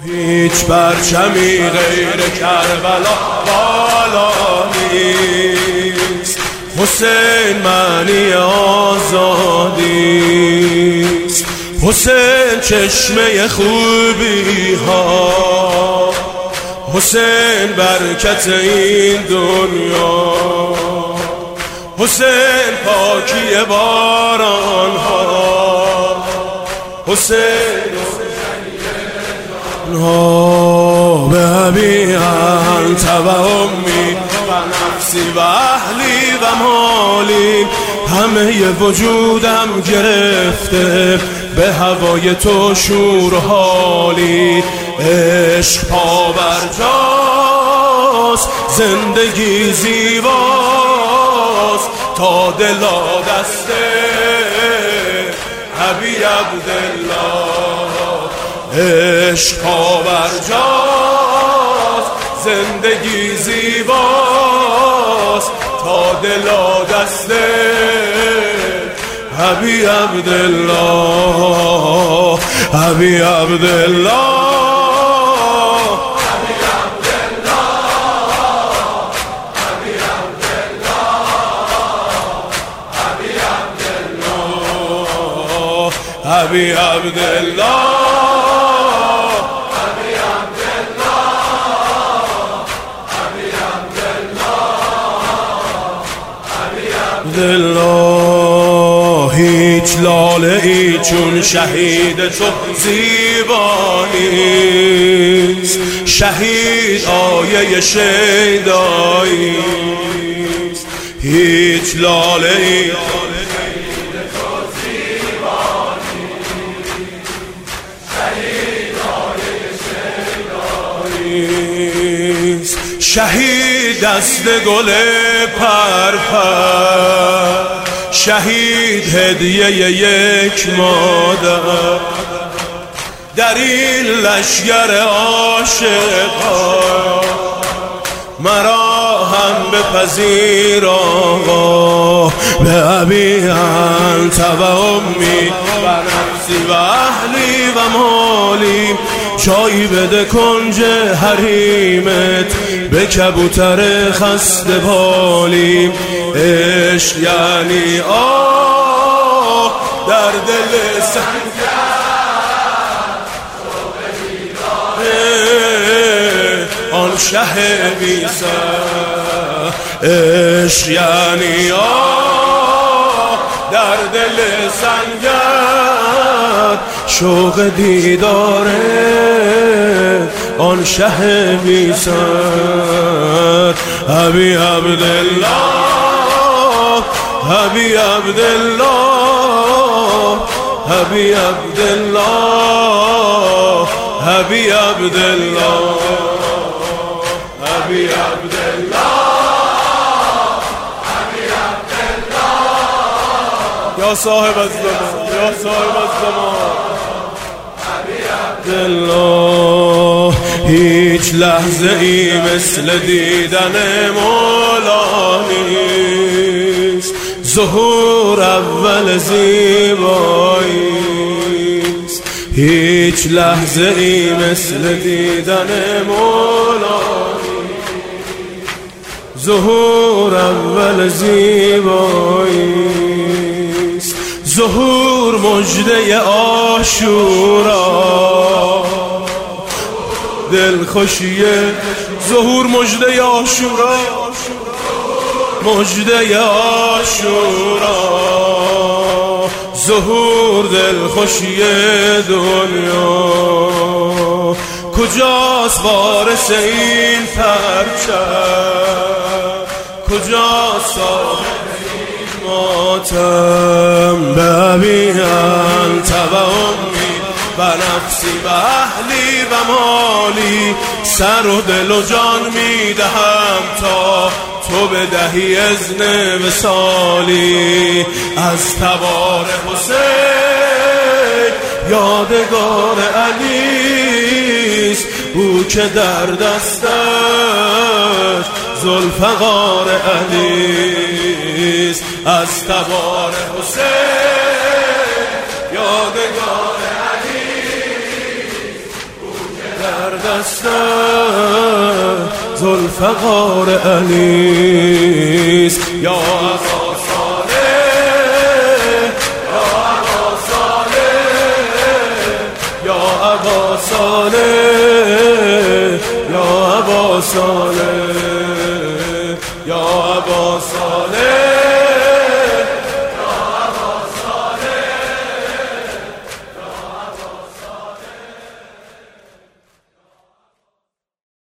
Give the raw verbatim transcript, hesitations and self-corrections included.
هیچ پرچمی غیر کربلا بالا نیست. حسین معنی آزادیست. حسین چشمه خوبی ها. حسین برکت این دنیا. حسین پاکی باران ها. حسین به ابی انت و امی و نفسی و اهلی و مالی. همه وجودم گرفته به هوای تو شور حالی. عشق پابرجاست، زندگی زیباست، تا دلا دسته ابی عبدالله. عشق پابرجاست، زندگی زیباست، تا دلا دسته ابی عبدالله. ابی عبدالله. ابی عبدالله. ابی عبدالله. هیچ لاله ای چون شهید تو زیبا نیست. شهید آیه شیداییست. هیچ لاله ای شهید دست گل پرپر. شهید هدیه یک مادر. در این لشگر عاشقان مرا هم بپذیر آقا. به ابی انت و امی و نفسی و اهلی و مالی. جایی بده کنج حریمت به کبوتر خسته بالی. عشق یعنی آه در دل سنگر آن شه بی‌سر. عشق یعنی آه در دل سنگر شوق دیداره آن شه بی‌سر. ابی عبدالله. ابی عبدالله. ابی عبدالله. ابی عبدالله. ابی عبدالله. ابی عبدالله. یا صاحب الزمان، یا صاحب الزمان. عبدالله. هیچ لحظه ای مثل دیدن مولا نیست. ظهور اول زیباییست. هیچ لحظه ای مثل دیدن مولا نیست. ظهور اول زیباییست. ظهور مژده عاشورا. دلخوشی ظهور مژده عاشورا. مژده عاشورا. ظهور دلخوشی دنیا. کجاست وارث این پرچم؟ کجاست صاحب ماتم؟ به ابی انت و امی و نفسی و اهلی و مالی. سر و دل و جان میدهم تا تو بدهی اذن وصالی. از تبار حسین یادگار علیست. او که در دستش ذوالفقار علیست. از تبار حسین یادگار علیست. او که در در دست ذوالفقار علیست. یا ابا صالح، یا ابا صالح، یا ابا صالح، یا ابا صالح.